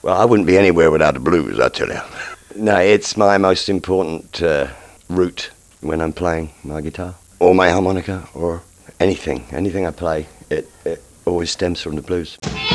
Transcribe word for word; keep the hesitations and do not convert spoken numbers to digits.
Well, I wouldn't be anywhere without the blues, I tell you. No, it's my most important uh, route when I'm playing my guitar, or my harmonica, or anything. Anything I play, it, it always stems from the blues.